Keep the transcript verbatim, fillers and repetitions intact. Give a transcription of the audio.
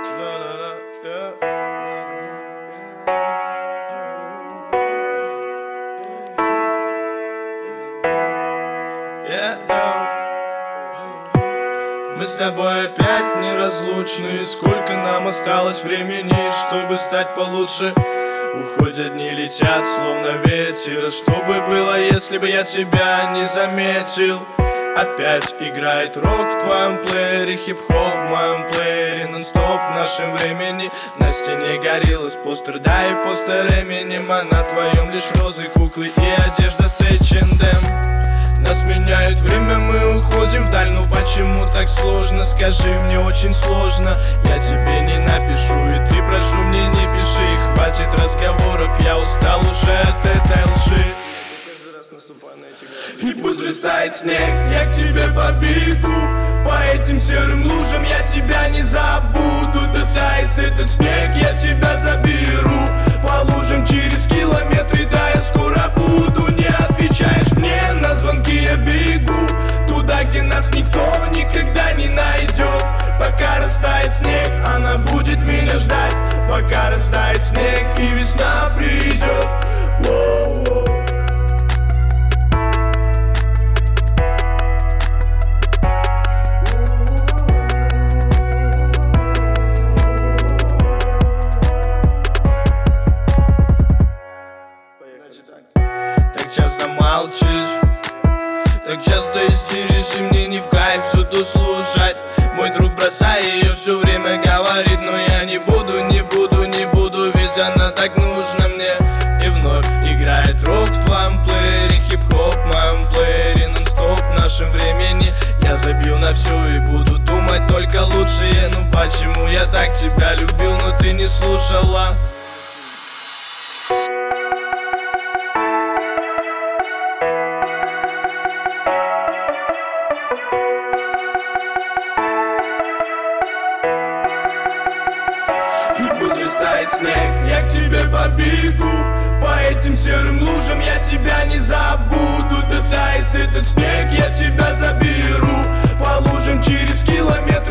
Мы с тобой опять неразлучны. Сколько нам осталось времени, чтобы стать получше? Уходят дни, летят, словно ветер. Что бы было, если бы я тебя не заметил? Опять играет рок в твоем плеере, хип-хоп в моем плеере, нон-стоп в нашем времени. На стене горелась постер, да и постер Эминем, а на твоем лишь розы, куклы и одежда с эйч энд эм. Нас меняет время, мы уходим вдаль, но почему так сложно? Скажи, мне очень сложно. Я тебе не напишу, и ты, прошу, мне не пиши. Хватит разговоров, я устал уже от этой лжи. И пусть растает снег, я к тебе побегу. По этим серым лужам я тебя не забуду. Да тает этот снег, я тебя заберу. По лужам через километры, да я скоро буду. Не отвечаешь мне на звонки, я бегу туда, где нас никто никогда не найдет. Пока растает снег, она будет меня ждать. Пока растает снег и весна придет. Воу-воу. Так часто молчишь, так часто истеришь, и мне не в кайф все то слушать. Мой друг, бросай ее, все время говорит, но я не буду, не буду, не буду, ведь она так нужна мне. И вновь играет рок в твоем плеере, хип-хоп в моем плеере, нон-стоп в нашем времени. Я забью на все и буду думать только лучшее. Ну почему я так тебя любил, но ты не слушала? И пусть растает снег, я к тебе побегу. По этим серым лужам я тебя не забуду. Да тает этот снег, я тебя заберу. По лужам через километр